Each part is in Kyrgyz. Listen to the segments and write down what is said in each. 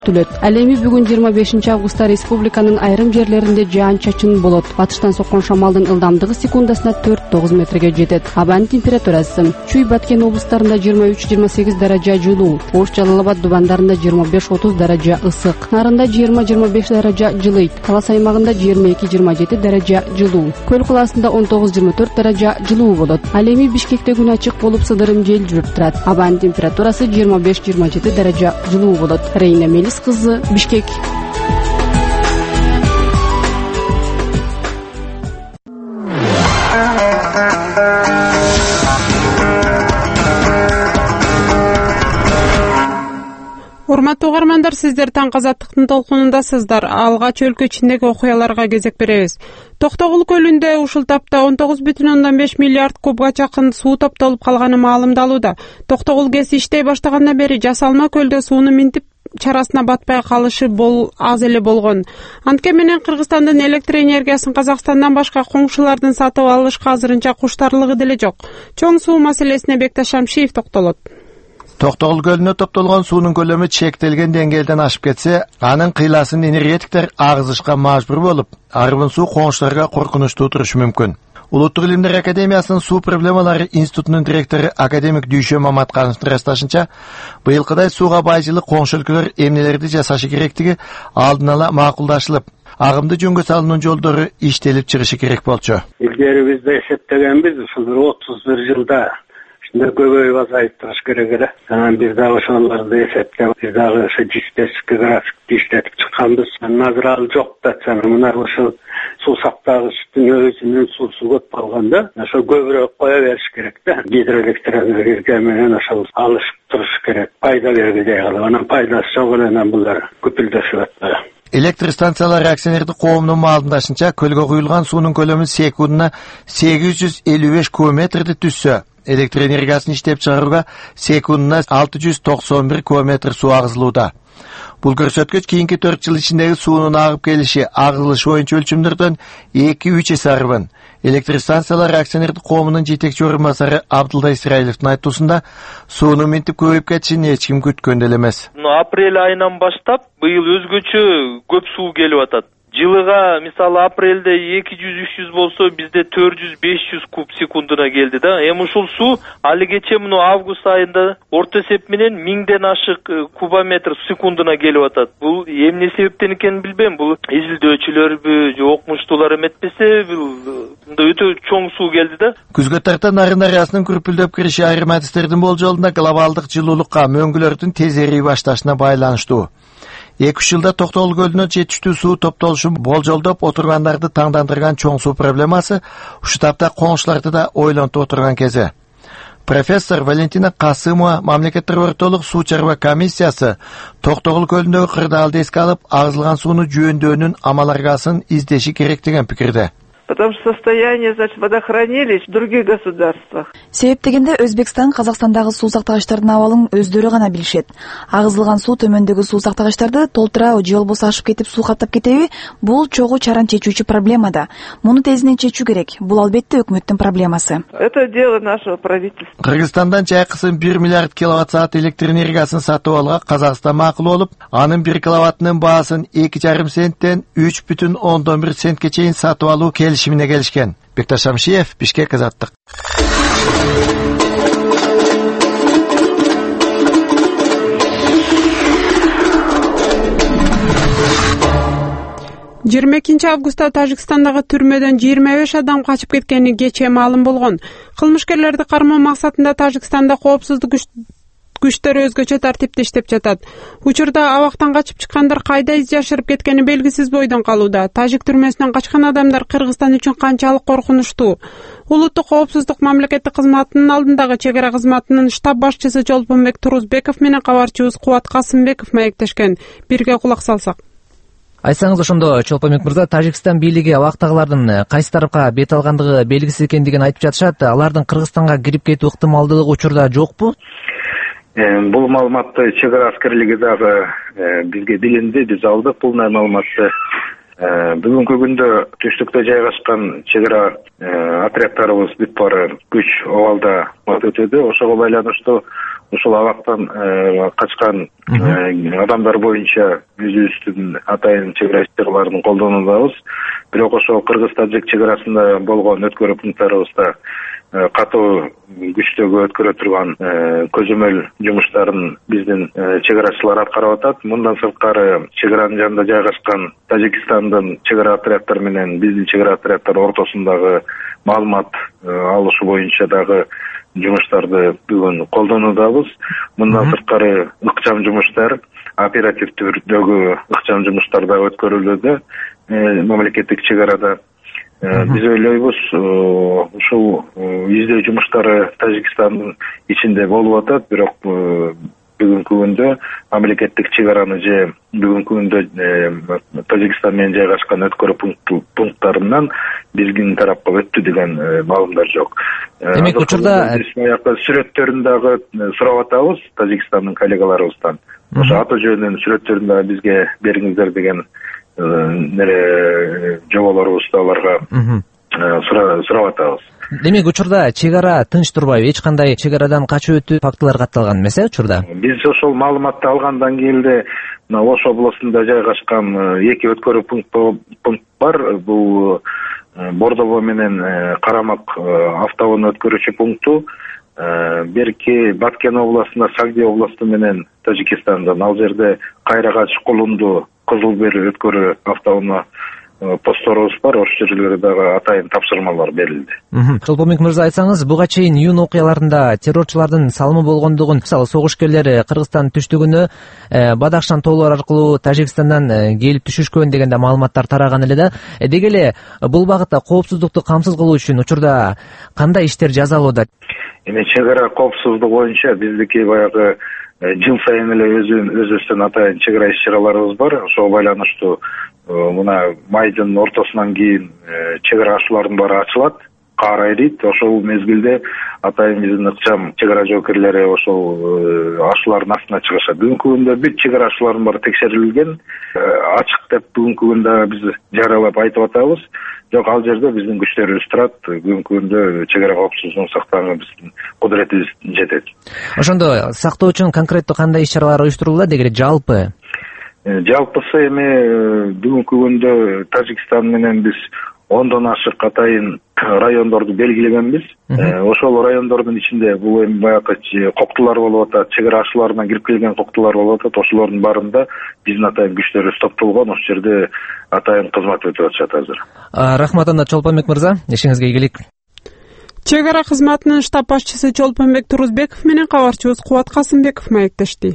Ал эми бүгүн 25 августта республиканын айрым жерлеринде жаан-чачын болот. Батыштан соккон шамалдын ылдамдыгы секундасына 4-9 метрге жетет. Абанын температурасы: Чүй, Баткен облустарында 23-28 даража жылуу, Ош, Жалал-Абад дубандарында 25-30 даража ысык, Нарында 20-25 даража жылыйт, Талас аймагында 22-27 даража жылуу, Көл калаасында 19-24 даража жылуу болот. Ал эми Бишкекте күн ачык болуп, сыдырым жел жүрүп турат. Абанын температурасы 25-27 даража жылуу болот. Рейна кызы, Бишкек. Урматтуу угармандар, сиздер таң азаттыктын толкунундасыздар. Алгач өлкө ичиндеги окуяларга кезек беребиз. Токтогул көлүндө ушул тапта 19,5 миллиард кубга чакын суу топтолуп калганы маалымдалууда. Токтогул ГЭС иштей баштагандан бери жасалма көлдө сууну минтип чарасына батпай калышы аз эле болгон. Антке менен Кыргызстандын электр энергиясын Казакстандан башка коңшулардын сатып алышка азырынча куштарлыгы деле жок. Чоң суу маселесине Бекташ Шамшиев токтолот. Токтогул көлүнө топтолгон суунун көлөмү чектелген деңгээлден ашып кетсе, анын кыйласын энергетиктер агызышка мажбур болуп, арбын суу коңшуларга коркунучтуу турушу мүмкүн. Улуттук илимдер академиясынын суу проблемалары институтунун директору академик Дүйшө Маматкановдун ырасташынча, быйылкыдай сууга бай жылы коңшу өлкөлөр эмнелерди жасашы керектиги алдын ала макулдашылып, агымды жөнгө салуунун жолдору иштелип чыгышы керек болчу. Илгери биз да эсептегенбиз, ушул 31 жылда көбөйүп азайып туруш керек эле. Анан бир дагы ошолорду эсептеп, бир дагы ошо 105 графикти иштетип чыкканбыз. Азыр ал жок да, мына ошол суу сактагычтын өзүнүн суусу көп калганда, ошо көбүрөөк кое бериш керек да. Гидроэлектроэнергия менен ошол алышып туруш керек. Пайда бергидей кылып, анан пайдасы жок эле булар күпүлдөшүп атпайбы. Электр станциялары акционердик коомунун маалымдашынча, көлгө куюлган суунун көлөмү секундуна 855 кубометрди түзсө, электр энергиясын иштеп чыгарууга секундуна 691 кубометр суу агызылууда. Бул көрсөткүч кийинки 4 жыл ичиндеги суунун агып келиши, агызылышы боюнча өлчөмдөрдөн 2-3 эсе арбын. Электр станциялары акционердик коомунун жетекчи орун басары Абдулла Исраиловдун айтуусунда, суунун минтип көбөйүп кетишин эч ким күткөн деле эмес. Апрель айынан баштап быйыл өзгөчө көп суу келип атат. Жылыга мисалы апрелде 200-300 болсо, бизде 400-500 куб секундуна келди да. Эми ушул суу алигече муну август айында орто эсеп менен 1000ден ашык кубометр секундуна келип атат. Бул эмне себептен экенин билбейм. Бул изилдөөчүлөрбү, же окумуштуулар эметпесе, мында өтө чоң суу келди да. Күзгө тарта Нарын дарыясынын күрпүлдөп кириши айрым адистердин болжолунда глобалдык жылуулукка, мөңгүлөрдүн тез эрип башташына байланыштуу. 2 жылда Токтогул көлүнө жетиштүү суу топтолушу болжолдоп отургандарды таңдандырган чоң суу проблемасы ушу тапта коңшуларды да ойлонтуп отурган кези. Профессор Валентина Касымова мамлекеттик ортолук суу чарба комиссиясы Токтогул көлүндөгү кырдаалды эске алып, агызылган сууну жөөндөөнүн амал аргасын издеши керек деген пикирде. Потому что состояние, водохранилищ в других государствах. Себеп дегенде Өзбекстан, Казакстандагы суу сактагычтардын абалын өздөрү гана билишет. Агызылган суу төмөндөгү суу сактагычтарды толтурабы же болбосо ашып кетип суу каптап кетеби? Бул чогуу чаран чечүүчү проблема да. Муну тезинен чечүү керек. Бул албетте өкмөттүн проблемасы. Это дело нашего правительства. Кыргызстандан чайкысын 1 миллиард киловатт-саат электр энергиясын сатып алууга Казакстан макул болуп, анын 1 киловаттынын баасын 2,5 центтен 3,1 центке чейин сатып алуу келишимине келишкен. Бекташ Шамшиев, Бишкек, Азаттык. 22 августта Тажикстандагы түрмөдөн 25 адам качып кеткени кечээ маалым болгон. Кылмышкерлерди кармоо максатында Тажикстанда коопсуздук күчтөрү өзгөчө тартипте иштеп жатат. Учурда абактан качып чыккандар кайда из жашырып кеткени белгисиз бойдон калууда. Тажик түрмөсүнөн качкан адамдар Кыргызстан үчүн канчалык коркунучтуу? Улуттук коопсуздук мамлекеттик кызматынын алдындагы чегара кызматынын штаб башчысы Жолпонбек Турузбеков менен кабарчыбыз Кубат Касымбеков маектешкен. Бирге кулак салсак. Айтсаңыз ошондо, Чолпонбек мырза, Тажикстан бийлиги абактагылардын кайсы тарапка бет алгандыгы белгисиз экендигин айтып жатышат. Алардын Кыргызстанга кирип кетүү ыктымалдыгы учурда жокпу? Бул маалыматты чегара аскерлиги дагы бизге билинди, биз алдык бул маалыматты. Бүгүнкү күндө түштүктө жайгашкан чегара отрядтарыбыз бүт баары күч абалда өтөдү. Ошого байланыштуу ушул абактан качкан адамдар боюнча өзүбүздүн атайын чек ара иш-чараларын колдонуудабыз. Бирок ошол кыргыз-тажик чек арасында болгон өткөрүү пункттарыбызда катуу күчтөгө өткөрө турган көзөмөл жумуштарын биздин чек арачылар аткарып атат. Мындан сырткары чек аранын жанында жайгашкан Тажикстандын чек ара отряддары менен биздин чек ара отряддары ортосундагы маалымат алышы боюнча дагы жумуштарды бүгүн колдонуудабыз. Мындан сырткары ыкчам жумуштар, оперативдүү түрдөгү ыкчам жумуштар да өткөрүлүүдө мамлекеттик чек арада. Биз ойлойбуз, ушул издөө жумуштары Тажикстандын ичинде болуп атат, бирок бүгүнкү күндө мамлекеттик чек араны же бүгүнкү күндө Тажикстан менен жайгашкан өткөрүү пункттарынан биздин тарапка өттү деген маалымдар жок. Демек учурда сүрөттөрүн дагы сурап атабыз Тажикстандын коллегаларыбыздан. Ошо аты жөнүнүн сүрөттөрүн дагы бизге бериңиздер деген жоболорубузду аларга сурап атабыз. Демек учурда чек ара тынч турбайбы, эч кандай чек арадан качып өтүү фактылары катталган эмес учурда? Биз ошол маалыматты алгандан кийин эле Ош областында жайгашкан 2 өткөрүү пункт бар. Бул Бордово менен Карамак автоунаа өткөрүүчү пункту, берки Баткен областында Сагди областы менен Тажикстандан, ал жерде Кайрагач, Кулунду, Кызыл Бер өткөрүү автоунаа постторубуз бар. Ошол жерлерде дагы атайын тапшырмалар берилди. Чолпонбек мырза, айтсаңыз, буга чейин июнь окуяларында террорчулардын салымы болгондугун, мисалы согушкерлер Кыргызстан түштүгүнө Бадахшан тоолор аркылуу Тажикстандан келип түшүшкөн деген да маалыматтар тараган эле да. Деги эле бул багытта коопсуздукту камсыз кылуу үчүн учурда кандай иштер жасалууда? Эми чек ара коопсуздугу боюнча биздики баягы жыл сайын эле өзүбүздүн атайын чек ара иш-чараларыбыз бар. Ошого байланыштуу мына майдын ортосунан кийин чек ара ашуулардын баары ачылат, каар айрыйт. Ошол мезгилде атайын биздин ыкчам чек ара жоокерлери ошол ашуулардын астына чыгышат. Бүгүнкү күндө бүт чек ара ашуулардын баары текшерилген, ачык деп бүгүнкү күндө биз жарыялап айтып атабыз. Жок, ал жерде биздин күчтөрүбүз турат. Бүгүнкү күндө чек ара коопсуздугун сактаганга биздин кудуретибиз жетет. Ошондо сактоо үчүн конкреттүү кандай иш-чаралар уюштурулат деги эле жалпы? Жалпысы эми бүгүнкү күндө Тажикстан менен биз 10дон ашык атайын райондорду белгилегенбиз. Ошол райондордун ичинде бул эми баягы коктулар болуп атат, чек ара ашууларынан кирип келген коктулар болуп атат. Ошолордун баарында биздин атайын күчтөрүбүз топтолгон, ошол жерде атайын кызмат өтүп атышат азыр. Рахмат анда Чолпонбек мырза, ишиңизге ийгилик. Чек ара кызматынын штаб башчысы Чолпонбек Турузбеков менен кабарчыбыз Кубат Касымбеков маектешти.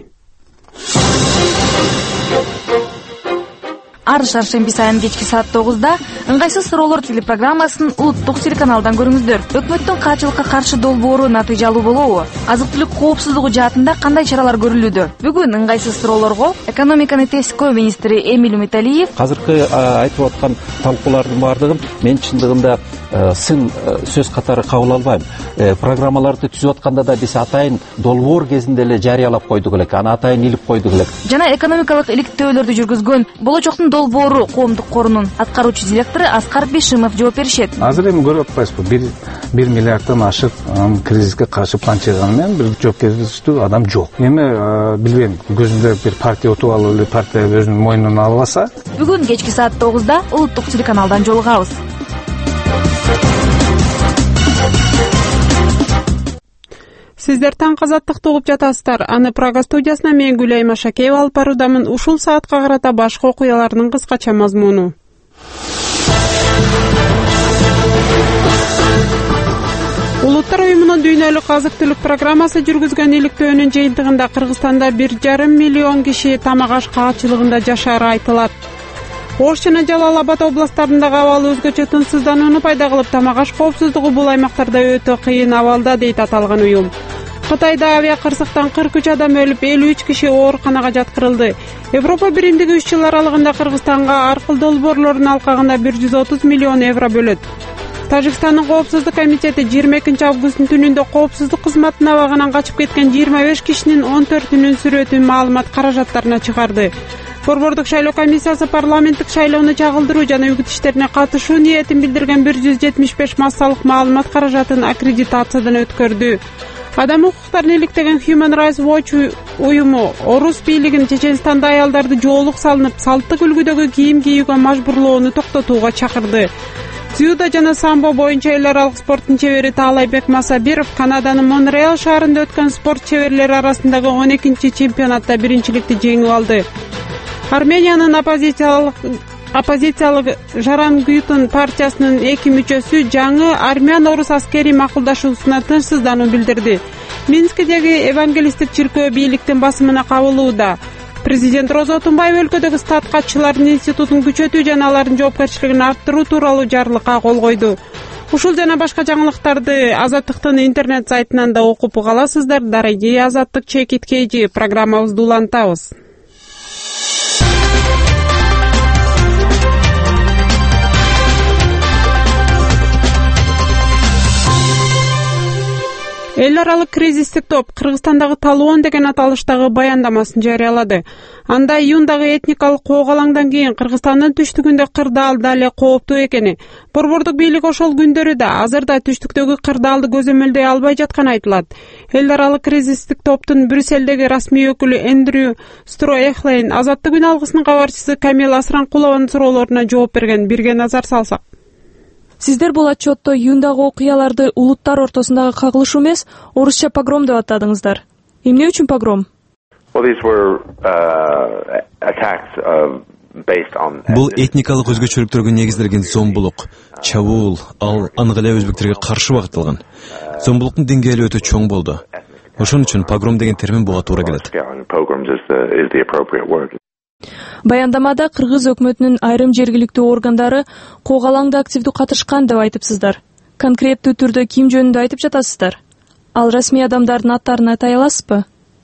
Ар шаршемби сайын кечки саат 9-да ыңгайсыз суроолор телепрограммасын улуттук телеканалдан көрүңүздөр. Өкмөттүн каачылыкка каршы долбоору натыйжалуу болобу? Азык-түлүк коопсуздугу жаатында кандай чаралар көрүлүүдө? Бүгүн ыңгайсыз суроолорго экономиканы тескөө министри Эмиль Үмүталиев азыркы айтып аткан талкуулардын баардыгын мен чындыгында сын сөз катары кабыл албайм. Программаларды түзүп атканда да биз атайын долбоор кезинде эле жарыялап койдук элек, аны атайын илип койдук элек. Жана экономикалык иликтөөлөрдү жүргүзгөн болочоктун долбоору коомдук корунун аткаруучу директору Аскар Бишимов жооп беришет. Азыр эми көрүп атпайсызбы, 1 миллиарддан ашык кризиске каршы план чыгганы менен бир жоопкерчиликтүү адам жок. Эми билбейм, көзүндө бир партия утуп алып эле партия өзүнүн мойнуна албаса. Бүгүн кечки саат 9-да улуттук телеканалдан жолугабыз. Сиздер таң казаттыкты угуп жатасыздар. Аны Прага студиясына мен Гүлай Машакеева алып баруудамын. Ушул саатка карата башка окуялардын кыскача мазмуну. Улуттар уюмунун дүйнөлүк азык-түлүк программасы жүргүзгөн иликтөөнүн жыйынтыгында Кыргызстанда 1,5 миллион киши тамак аш каачылыгында жашаары айтылат. Ош жана Жалал-Абад областарындагы абал өзгөчө тынчсызданууну пайда кылып, тамак аш коопсуздугу бул аймактарда өтө кыйын абалда, дейт аталган уюм. Кытайда авиа кырсыктан 43 адам өлүп, 53 киши ооруканага жаткырылды. Европа биримдиги 3 жыл аралыгында Кыргызстанга аркыл долбоорлордун алкагында 130 миллион евро бөлөт. Тажикстандын коопсуздук комитети 22 августтун түнүндө коопсуздук кызматына абагынан качып кеткен 25 кишинин 14-үнүн сүрөтүн маалымат каражаттарына чыгарды. Борбордук шайлоо комиссиясы парламенттик шайлоону чагылдыруу жана үгүт иштерине катышуу ниетин билдирген 175 массалык маалымат каражатын аккредитациядан өткөрдү. Адам укуктарын иликтеген Human Rights Watch уюму орус бийлигин Чеченстанда аялдарды жоолук салынып, салттык үлгүдөгү кийим кийүүгө мажбурлоону токтотууга чакырды. Дзюдо жана самбо боюнча эл аралык спорттун чебери Таалайбек Масабиров Канаданын Монреал шаарында өткөн спорт чеберлери арасындагы 12-чи чемпионатта биринчиликти жеңип алды. Армениянын оппозициялык Жарангютун партиясынын 2 мүчөсү жаңы армян-орус аскери макулдашуусуна тынчсыздануу билдирди. Минскидеги евангелисттик чиркөө бийликтин басымына кабылууда. Президент Роза Отунбаева өлкөдөгү статкатчылардын институтун күчөтүү жана алардын жоопкерчилигин арттыруу тууралуу жарлыкка кол койду. Ушул жана башка жаңылыктарды Азаттыктын интернет сайтынан да окуп каласыздар. Дорогие Азаттык чекиткейжи, программабызды улантабыз. Эл аралык кризистик топ Кыргызстандагы Талуон деген аталыштагы баяндамасын жарыялады. Анда июндагы этникалык коогалаңдан кийин Кыргызстандын түштүгүндө кырдаал дале кооптуу экени, борбордук бийлик ошол күндөрү да азырда түштүктөгү кырдаалды көзөмөлдөй албай жатканы айтылат. Эл аралык кризистик топтун Брюссельдеги расмий өкүлү Эндрю Строехлейн Азаттык күн алгысынын кабарчысы Камил Асранкулованын суроолоруна жооп берген. Бирге назар салсак. Сиздер бул отчетто июндагы окуяларды улуттар ортосундагы кагылышуу эмес, орусча погром деп атадыңыздар. Эмне үчүн погром? Бул этникалык өзгөчөлүктөргө негизделген зомбулук, чабуул, ал анык эле өзбектерге каршы багытталган. Зомбулуктун деңгээли өтө чоң болду. Ошон үчүн погром деген термин буга туура келет. Баяндамада Кыргыз өкмөтүнүн айрым жергиликтүү органдары коогалаңда активдүү катышкан деп айтыпсыздар. Конкреттүү түрдө ким жөнүндө айтып жатасыздар? Ал расмий адамдардын аттарын айта аласызбы?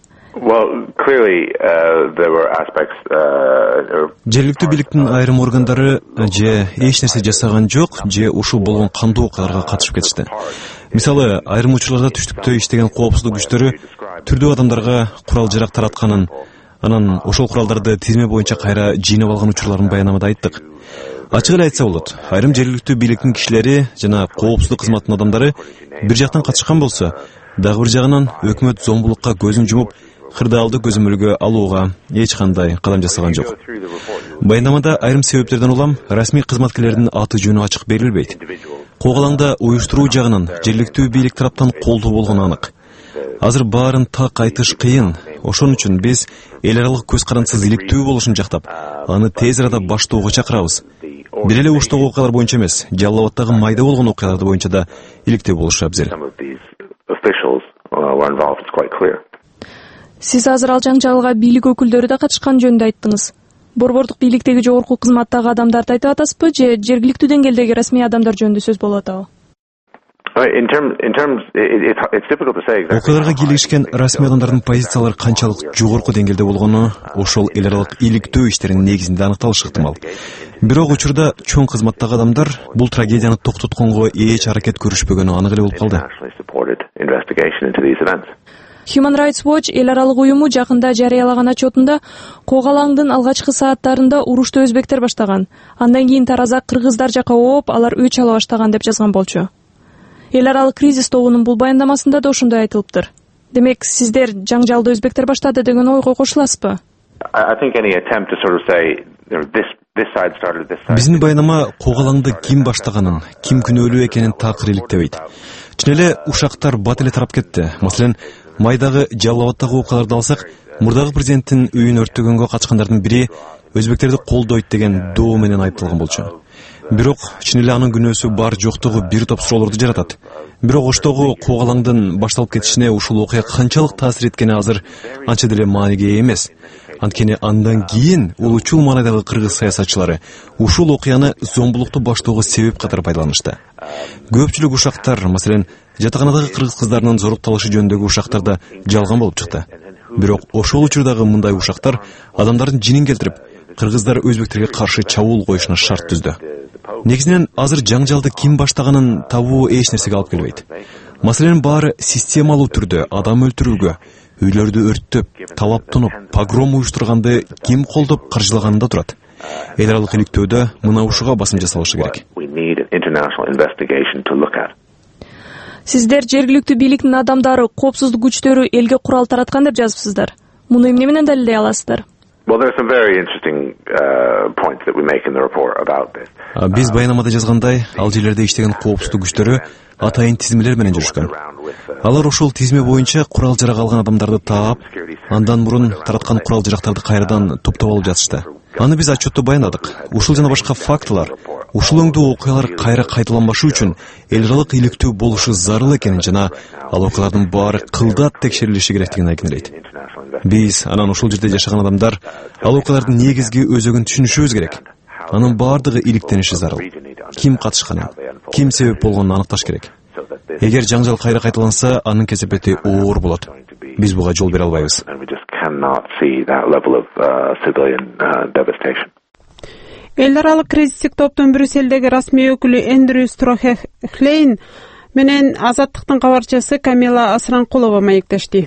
Жергиликтүү бийликтин айрым органдары же эч нерсе жасаган жок, же ушул болгон кандуу окуяларга катышып кетишти. Мисалы, айрым учурларда түштүктө иштеген коопсуздук күчтөрү түрдүү адамдарга курал-жарак таратканын, анан ошол куралдарды тизме боюнча кайра жыйнап алган учурларын баяндамада айттык. Ачык эле айтса болот, айрым жергиликтүү бийликтин кишилери жана коопсуздук кызматынын адамдары бир жактан катышкан болсо, дагы бир жагынан өкмөт зомбулукка көзүн жумуп, кырдаалды көзөмөлгө алууга эч кандай кадам жасаган жок. Баяндамада айрым себептерден улам расмий кызматкерлердин аты жөнү ачык берилбейт. Коогалаңда уюштуруу жагынан жергиликтүү бийлик тараптан колдоо болгону анык. Азыр баарын так айтыш кыйын. Ошон үчүн биз эл аралык көз карандысыз иликтүү болушун жактап, аны тез арада баштоого чакырабыз. Бир эле уштагы окуялар боюнча эмес, Жалал Абаддагы майда болгон окуялар боюнча да иликтүү болушу абзел. Сиз азыр ал жаңжалга бийлик өкүлдөрү да катышкан жөнүндө айттыңыз. Борбордук бийликтеги жогорку кызматтагы адамдарды айтып атасызбы, же жергиликтүү деңгээлдеги расмий адамдар жөнүндө сөз болуп атабы? Окуяларга кийлигишкен расмий адамдардын позициялары канчалык жогорку деңгээлде болгону ошол эл аралык иликтөө иштеринин негизинде аныкталышы ыктымал. Бирок учурда чоң кызматтагы адамдар бул трагедияны токтотконго эч аракет көрүшпөгөнү анык эле болуп калды. Human Rights Watch эл аралык уюму жакында жарыялаган отчетунда коогалаңдын алгачкы сааттарында урушту өзбектер баштаган. Андан кийин тараза кыргыздар жакка ооп, алар өч ала баштаган деп жазган болчу. Эл аралык кризис тобунун бул баяндамасында да ошондой айтылыптыр. Демек, сиздер жаңжалды өзбектер баштады деген ойго кошуласызбы? Биздин баяндама коогалаңды ким баштаганын, ким күнөөлүү экенин такыр иликтебейт. Чын эле ушактар бат эле тарап кетти. Маселен, майдагы Жалал Абаддагы окуяларды алсак, мурдагы президенттин үйүн өрттөгөнгө катышкандардын бири өзбектерди колдойт деген доо менен айыпталган болчу. Бирок чын эле анын күнөөсү бар жоктугу бир топ суроолорду жаратат. Бирок оштогу коогалаңдын башталып кетишине ушул окуя канчалык таасир эткени азыр анча деле мааниге ээ эмес. Анткени андан кийин улуучул маанайдагы кыргыз саясатчылары ушул окуяны зомбулукту баштоого себеп катары пайдаланышты. Көпчүлүк ушактар, маселен, жатаканадагы кыргыз кыздарынын зорокталышы жөнүндөгү ушактар да жалган болуп чыкты. Бирок ошол учурдагы мындай ушактар адамдардын жинин келтирип, кыргыздар өзбектерге каршы чабуул коюшуна шарт түздү. Негизинен азыр жаңжалды ким баштаганын табуу эч нерсеге алып келбейт. Маселен, баары системалуу түрдө адам өлтүрүүгө, үйлөрдү өрттөп, талап тунуп, погром уюштурганды ким колдоп каржылаганында турат. Эл аралык иликтөөдө мына ушуга басым жасалышы керек. Сиздер жергиликтүү бийликтин адамдары, коопсуздук күчтөрү элге курал тараткан деп жазыпсыздар. Муну эмне менен далилдей аласыздар? Биз баянамада жазгандай, ал жерлерде иштеген коопсуздук күчтөрү атайын тизмелер менен жүрүшкөн. Алар ошол тизме боюнча курал жарак алган адамдарды таап, андан мурун тараткан курал жарактарды кайрадан топтоп алып жатышты. Аны биз отчетто баяндадык. Ушул жана башка фактылар, ушул өңдүү окуялар кайра кайталанбашы үчүн эл аралык иликтөө болушу зарыл экенин жана ал окуялардын баары кылдат текшерилиши керектигин айкындайт. Биз анан ушул жерде жашаган адамдар ал окуялардын негизги өзөгүн түшүнүшүбүз керек. Анын баардыгы иликтениши зарыл. Ким катышканын, ким себеп болгонун аныкташ керек. Эгер жаңжал кайра кайталанса, анын кесепети оор болот. Биз буга жол бере албайбыз. Эл аралык кризистик топтун Брюсселдеги расмий өкүлү Эндрю Строхлейн менен Азаттыктын кабарчысы Камила Асранкулова маектешти.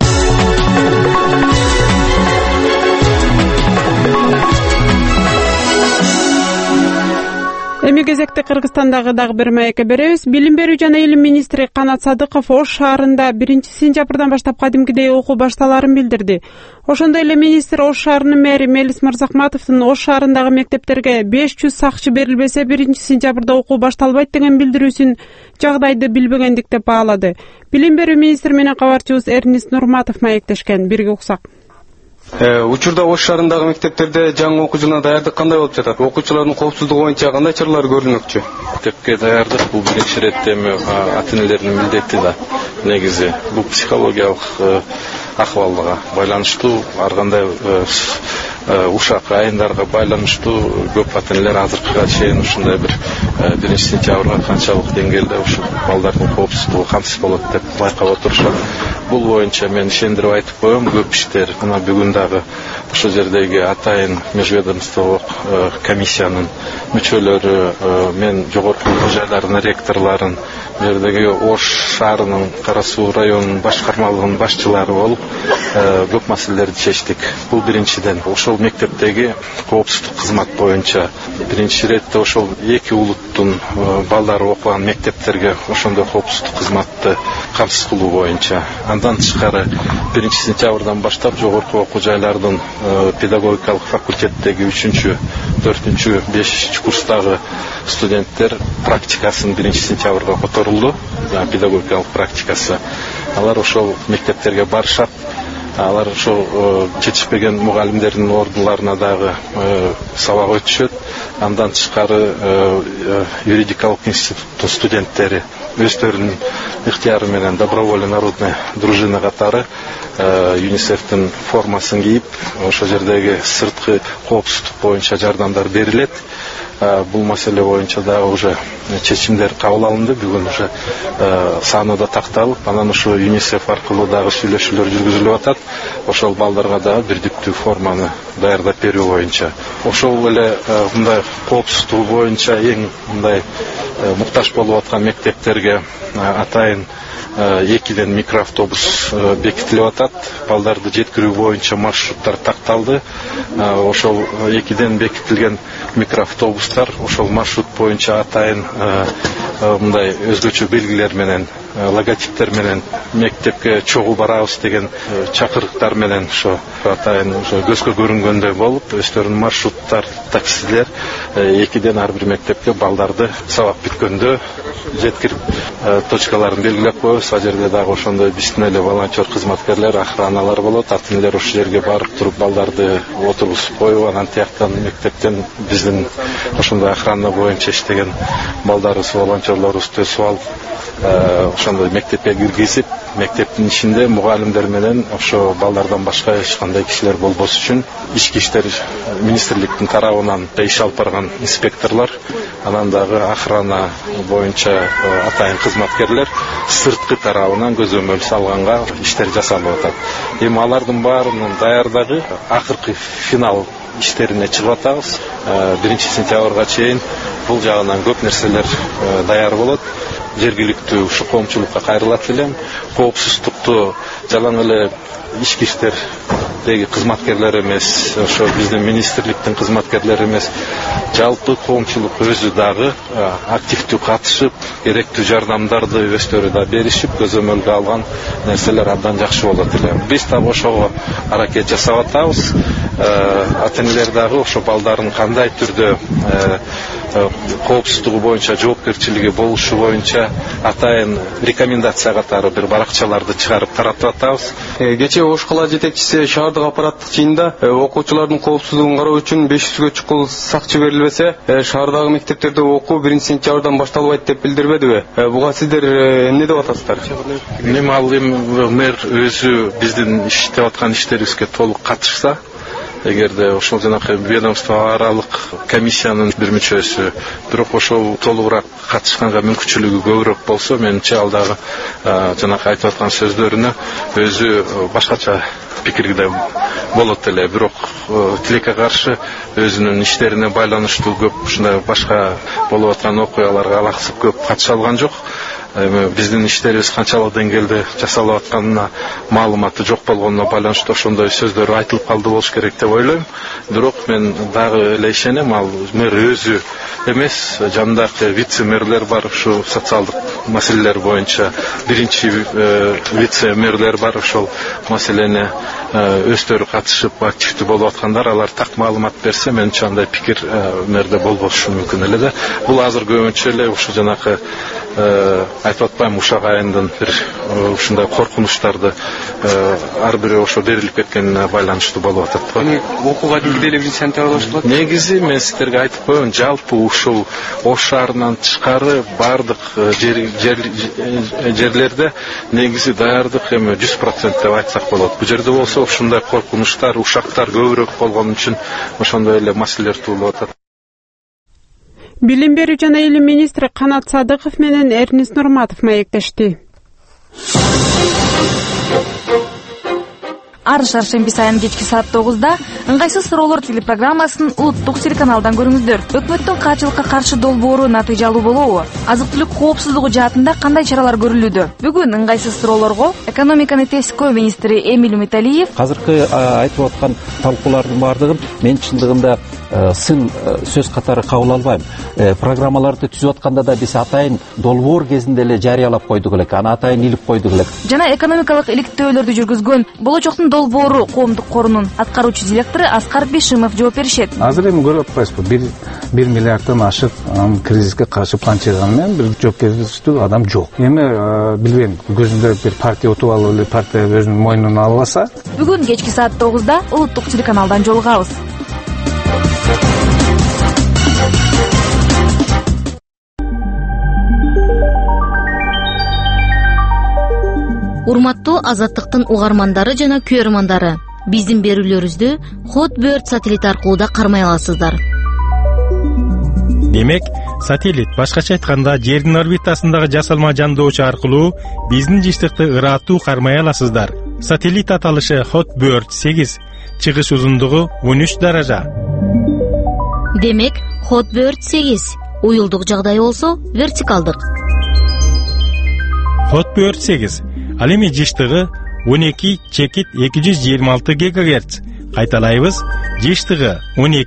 Эми кезекте Кыргызстандагы дагы бир маекке беребиз. Билим берүү жана илим министри Канат Садыков Ош шаарында 1-сентябрдан баштап кадимкидей окуу башталарын билдирди. Ошондой эле министр Ош шаарынын мэри Мелис Мырзахматовдун Ош шаарындагы мектептерге 500 сакчы берилбесе 1-сентябрда окуу башталбайт деген билдирүүсүн жагдайды билбегендик деп баалады. Билим берүү министри менен кабарчыбыз Эрнис Нурматов маектешкен. Бирге уксак. Учурда Ош шаарындагы мектептерде жаңы окуу жылына даярдык кандай болуп жатат? Окуучулардын коопсуздугу боюнча кандай чаралар көрүлмөкчү? Мектепке даярдык бул биринчи иретте ата-энелердин милдети да. Негизи бул психологиялык акыбалга байланыштуу, ар кандай ушак айындарга байланыштуу көп ата-энелер азыркыга чейин ушундай бир 1-сентябрга канчалык деңгээлде ушул балдардын коопсуздугу камсыз болот деп байкап отурушат. Бул боюнча мен ишендирип айтып коем, көп иштер мына бүгүн дагы ошол жердеги атайын межведомстволук комиссиянын мүчөлөрү, мен жогорку окуу жайларынын ректорлорун, жердеги Ош шаарынын Кара Суу районунун башкармалыгынын башчылары болуп көп маселелерди чечтик. Бул биринчиден ошол мектептеги коопсуздук кызмат боюнча биринчи иретте ошол эки улуттун балдары окуган мектептерге ошондой коопсуздук кызматты камсыз кылуу боюнча. Андан тышкары 1-сентябрдан баштап жогорку окуу жайлардын педагогикалык факультеттеги 3-4, 5 курстагы студенттер практикасын 1-сентябрга которулду. Педагогикалык практикасы. Алар ошол мектептерге барышат. Алар ошол жетишпеген мугалимдердин ордуларына дагы сабак өтүшөт. Андан тышкары юридикалык институттун студенттери өздөрүнүн ыктыяры менен добровольный народный дружина катары ЮНИСЕФтин формасын кийип, ошол жердеги сырткы коопсуздук боюнча жардамдар берилет. Бул маселе боюнча да уже чечимдер кабыл алынды. Бүгүн уже саны да такталып, анан ошо ЮНИСЕФ аркылуу дагы сүйлөшүүлөр жүргүзүлүп атат. Ошол балдарга дагы бирдиктүү форманы даярдап берүү боюнча. Ошол эле мындай коопсуздугу боюнча эң мындай муктаж болуп аткан мектептерге атайын 2 микроавтобус бекитилип атат. Балдарды жеткирүү боюнча маршруттар такталды. Ошол 2 бекитилген микроавтобустар ошол маршрут боюнча атайын мындай өзгөчө белгилер менен, логотиптер менен мектепке чогуу барабыз деген чакырыктар менен ошо атайын ошо көзгө көрүнгөндөй болуп, өздөрүнүн маршруттар, таксилер 2 ар бир мектепке балдарды сабак бүткөндө жеткирип точкаларын белгилеп коебуз. Ал жерде дагы ошондой биздин эле волонтер кызматкерлер, охраналар болот. Ата-энелер ошол жерге барып туруп балдарды отургузуп коюп, анан тияктан мектептен биздин ошондой охрана боюнча иштеген балдарыбыз, волонтерлорубуз төсүп алып, ошондой мектепке киргизип, мектептин ичинде мугалимдер менен ошо балдардан башка эч кандай кишилер болбос үчүн ички иштер министрликтин тарабынан иш алып барган инспекторлор, анан дагы охрана боюнча атайын кызматкерлер сырткы тарабынан көзөмөл салганга иштер жасалып атат. Эми алардын баарынын даярдыгы акыркы финал иштерине чыгып атабыз. 1-сентябрга чейин бул жагынан көп нерселер даяр болот. Жергиликтүү ушу коомчулукка кайрылат элем. Коопсуздукту жалаң эле ички иштер деги кызматкерлер эмес, ошо биздин министрликтин кызматкерлери эмес, жалпы коомчулук өзү дагы активдүү катышып, керектүү жардамдарды өздөрү да беришип, көзөмөлгө алган нерселер абдан жакшы болот эле. Биз дагы ошого аракет жасап атабыз. Ата-энелер дагы ошо балдарын кандай түрдө коопсуздугу боюнча жоопкерчилиги болушу боюнча атайын рекомендация катары бир баракчаларды чыгарып таратып атабыз. Кечээ Ош кала жетекчиси шаардык аппараттык жыйында окуучулардын коопсуздугун кароо үчүн 500гө чукул сакчы берилбесе, шаардагы мектептерде окуу 1-сентябрдан башталбайт деп билдирбедиби? Буга сиздер эмне деп атасыздар? Эми ал мэр өзү биздин иштеп аткан иштерибизге толук катышса, эгерде ошол жанакы ведомство аралык комиссиянын бир мүчөсү, бирок ошол толугураак катышканга мүмкүнчүлүгү көбүрөөк болсо, менимче ал дагы жанакы айтып аткан сөздөрүнө өзү башкача пикирде болот эле. Бирок тилекке каршы өзүнүн иштерине байланыштуу көп ушундай башка болуп аткан окуяларга алаксып көп катыша алган жок. Биздин иштерибиз канчалык деңгээлде жасалып атканына маалыматы жок болгонуна байланыштуу ошондой сөздөр айтылып калды болуш керек деп ойлойм. Бирок мен дагы эле ишенем, ал мэр өзү эмес, жанындагы вице-мэрлер бар, ушу социалдык маселелер боюнча биринчи вице-мэрлер бар, ошол маселени өздөрү катышып активдүү болуп аткандар, алар так маалымат берсе, менимче андай пикир мэрде болбошу мүмкүн эле да. Бул азыр көбүнчө эле ушу жанакы айтып атпайм, ушак айындын бир ушундай коркунучтарды ар бири ошо берилип кеткенине байланыштуу болуп атат. Эми окууга деле 1-сентябрда башталат. Негизи мен сиздерге айтып коеюн, жалпы ушул Ош шаарынан тышкары бардык жерлерде негизи даярдык эми 100% деп айтсак болот. Бул жерде болсо ушундай коркунучтар, ушактар көбүрөөк болгон үчүн ошондой эле маселелер туулуп атат. Билим берүү жана илим министри Канат Садыков менен Эрнис Нурматов маектешти. Ар шаршемби сайын кечки саат 9-да ыңгайсыз суроолор телепрограммасын улуттук телеканалдан көрүңүздөр. Өкмөттүн качылыкка каршы долбоору натыйжалуу болобу? Азык-түлүк коопсуздугу жаатында кандай чаралар көрүлүүдө? Бүгүн ыңгайсыз суроолорго экономиканы тескөө министри Эмиль Умиталиев азыркы айтып аткан талкуулардын баардыгын мен чындыгында сын сөз катары кабыл албайм. Программаларды түзүп атканда да биз атайын долбоор кезинде эле жарыялап койдук элек, аны атайын илип койдук элек. Жана экономикалык иликтөөлөрдү жүргүзгөн болочоктун долбоору коомдук корунун аткаруучу директору Аскар Бешимов жооп беришет. Азыр эми көрүп атпайсызбы, 1 миллиарддан ашык кризиске каршы план чыгарган менен бир жоопкерчиликтүү адам жок. Эми билбейм, көзүндө бир партия утуп алып эле партия өзүнүн мойнуна албаса. Бүгүн кечки саат 9-да улуттук телеканалдан жолугабыз. Урматтуу Азаттыктын угармандары жана көрөрмандары, биздин берүүлөрүбүздү Hotbird сателлит аркылуу да кармай аласыздар. Демек, сателлит башкача айтканда жердин орбитасындагы жасалма жандоочу аркылуу биздин жыштыкты ыраттуу кармай аласыздар. Сателлит аталышы Hotbird 8, чыгыш узундугу 13 даража. Демек, Hotbird 8 уюлдук жагдай болсо вертикалдык. Hotbird 8 ал эми жыштыгы 12/226 ГГц. Кайталайбыз, жыштыгы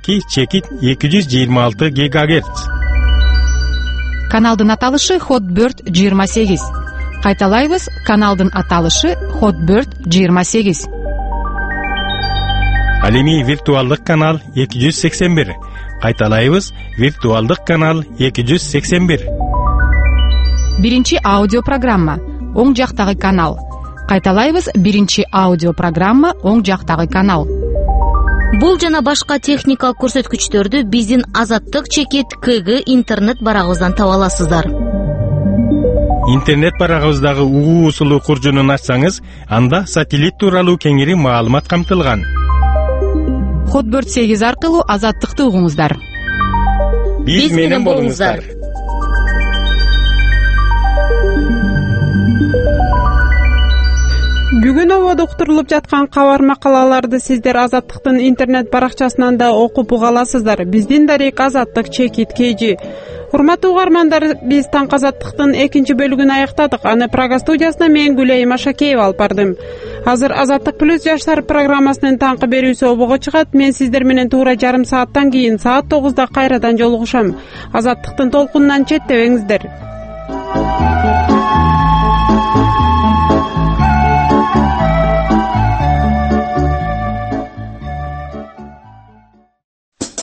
12/226 ГГц. Каналдын аталышы Hotbird 28. Кайталайбыз, каналдын аталышы Hotbird 28. Ал эми виртуалдык канал 281. Кайталайбыз, виртуалдык канал 281. Биринчи аудио программа, оң жактагы канал. Кайталайбыз, биринчи аудио программа, оң жактагы канал. Бул жана башка техникалык көрсөткүчтөрдү биздин Азаттык чекит КГ интернет барагыбыздан таба аласыздар. Интернет барагыбыздагы угуу куржунун ачсаңыз, анда сателлит тууралуу кеңири маалымат камтылган. Hotbird 8 аркылуу Азаттыкты угуңуздар. Биз менен болуңуздар. Бүгүн ободо уктурулуп жаткан кабар макалаларды сиздер Азаттыктын интернет баракчасынан да окуп уга аласыздар. Биздин дарек Азаттык чекит KG. урматтуу угармандар, биз Таңкы Азаттыктын экинчи бөлүгүн аяктадык. Аны Прага студиясына мен Гүлайым Ашакеева алып бардым. Азыр Азаттык плюс жаштар программасынын таңкы берүүсү обого чыгат. Мен сиздер менен туура жарым сааттан кийин саат 9-да кайрадан жолугушам. Азаттыктын толкунунан четтебеңиздер.